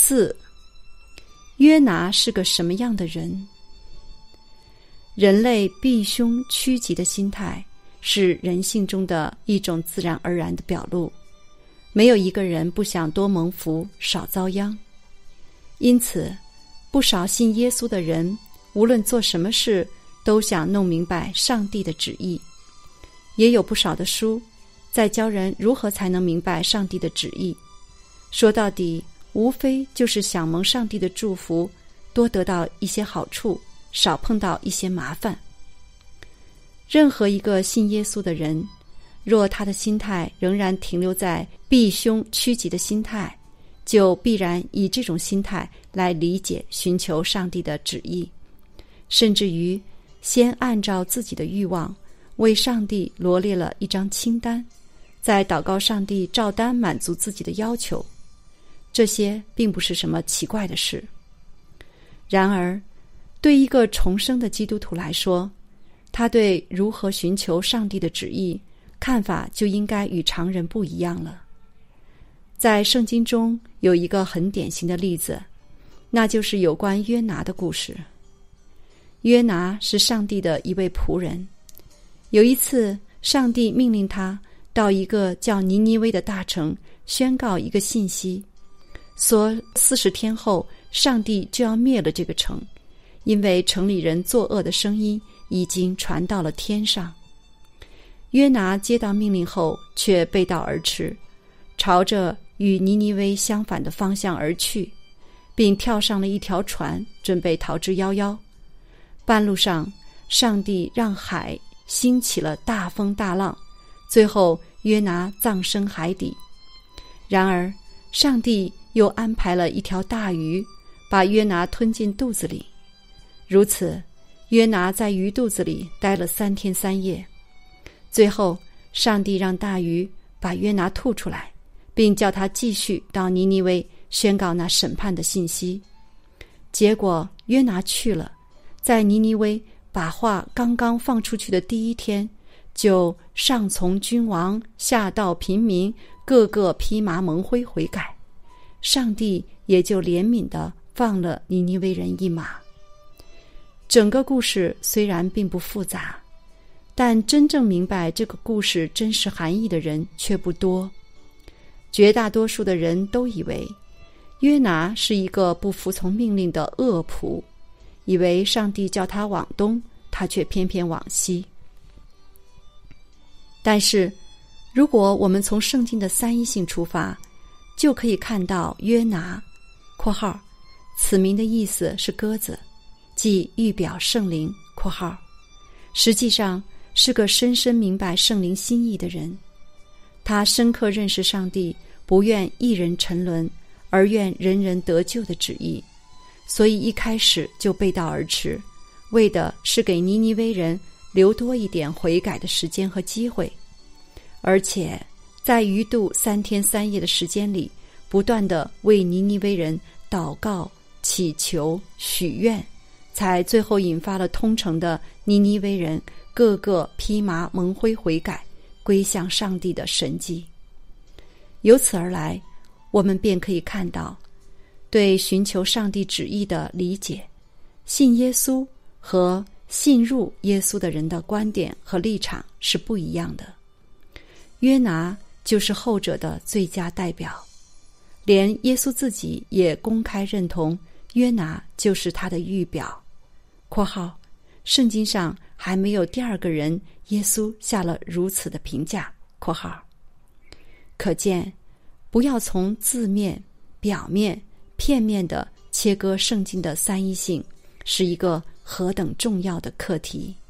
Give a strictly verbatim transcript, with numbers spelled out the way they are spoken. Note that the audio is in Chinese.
四，约拿是个什么样的人？人类避凶趋吉的心态是人性中的一种自然而然的表露，没有一个人不想多蒙福少遭殃。因此不少信耶稣的人无论做什么事都想弄明白上帝的旨意，也有不少的书在教人如何才能明白上帝的旨意，说到底无非就是想蒙上帝的祝福，多得到一些好处，少碰到一些麻烦。任何一个信耶稣的人，若他的心态仍然停留在避凶趋吉的心态，就必然以这种心态来理解寻求上帝的旨意，甚至于先按照自己的欲望为上帝罗列了一张清单，再祷告上帝照单满足自己的要求。这些并不是什么奇怪的事。然而对一个重生的基督徒来说，他对如何寻求上帝的旨意看法就应该与常人不一样了。在圣经中有一个很典型的例子，那就是有关约拿的故事。约拿是上帝的一位仆人，有一次上帝命令他到一个叫尼尼微的大城宣告一个信息，说四十天后上帝就要灭了这个城，因为城里人作恶的声音已经传到了天上。约拿接到命令后却背道而驰，朝着与尼尼微相反的方向而去，并跳上了一条船，准备逃之夭夭。半路上上帝让海兴起了大风大浪，最后约拿葬身海底。然而上帝又安排了一条大鱼把约拿吞进肚子里，如此约拿在鱼肚子里待了三天三夜。最后上帝让大鱼把约拿吐出来，并叫他继续到尼尼微宣告那审判的信息。结果约拿去了，在尼尼微把话刚刚放出去的第一天，就上从君王下到平民，个个披麻蒙灰悔改，上帝也就怜悯地放了尼尼微人一马。整个故事虽然并不复杂，但真正明白这个故事真实含义的人却不多。绝大多数的人都以为约拿是一个不服从命令的恶仆，以为上帝叫他往东，他却偏偏往西。但是如果我们从圣经的三一性出发，就可以看到约拿（括号此名的意思是鸽子，即预表圣灵）（括号实际上是个深深明白圣灵心意的人。他深刻认识上帝不愿一人沉沦，而愿人人得救的旨意，所以一开始就背道而驰，为的是给尼尼微人留多一点悔改的时间和机会。而且在鱼肚三天三夜的时间里，不断地为尼尼微人祷告、祈求、许愿，才最后引发了通城的尼尼微人个个披麻蒙灰悔改，归向上帝的神迹。由此而来，我们便可以看到，对寻求上帝旨意的理解，信耶稣和信入耶稣的人的观点和立场是不一样的。约拿就是后者的最佳代表，连耶稣自己也公开认同约拿就是他的预表。括号圣经上还没有第二个人耶稣下了如此的评价。括号可见，不要从字面、表面、片面地切割圣经的三一性，是一个何等重要的课题。